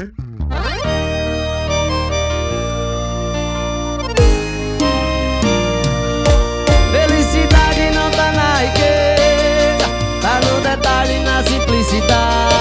né? Felicidade não tá na riqueza, tá no detalhe, na simplicidade.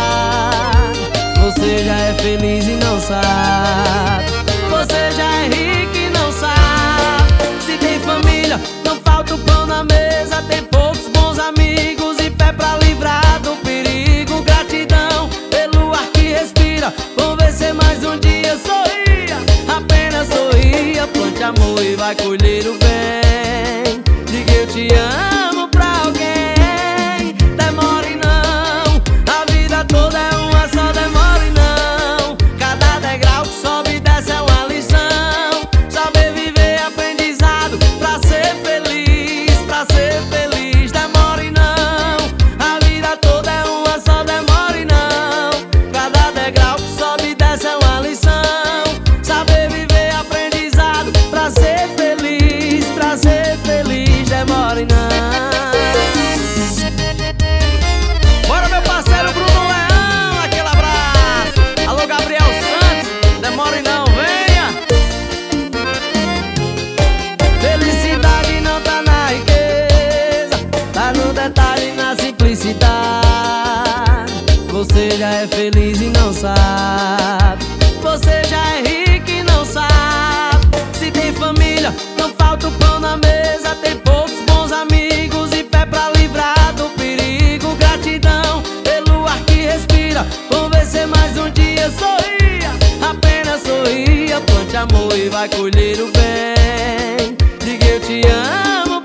Você já é feliz e não sabe. Você já é rico e não sabe. Se tem família, não falta o pão na mesa. Tem poucos bons amigos e fé pra livrar do perigo. Gratidão pelo ar que respira. Vou vencer mais um dia. Sorria, apenas sorria. Plante amor e vai colher o bem. Diga eu te amo pra alguém. Demore não, a vida toda é uma só. Demore não, cada degrau que sobe e desce é uma lição. Saber viver é aprendizado pra ser feliz, pra ser feliz. Demore não, a vida toda é uma só. Demore não, cada degrau que sobe e desce é uma lição. Saber viver é aprendizado pra ser feliz, pra ser feliz. Demore não. Bora meu parceiro Bruno Leão, aquele abraço. Alô Gabriel Santos, demore não, venha. Felicidade não tá na riqueza, tá no detalhe, na simplicidade. Você já é feliz e não sabe. Você já é rico e não sabe. Se tem família, não falta o pão na mesa. Tem poucos bons amigos e fé pra livrar do perigo. Gratidão pelo ar que respira. Vou vencer mais um dia. Sorria, apenas sorria. Plante amor e vai colher o bem. Diga eu te amo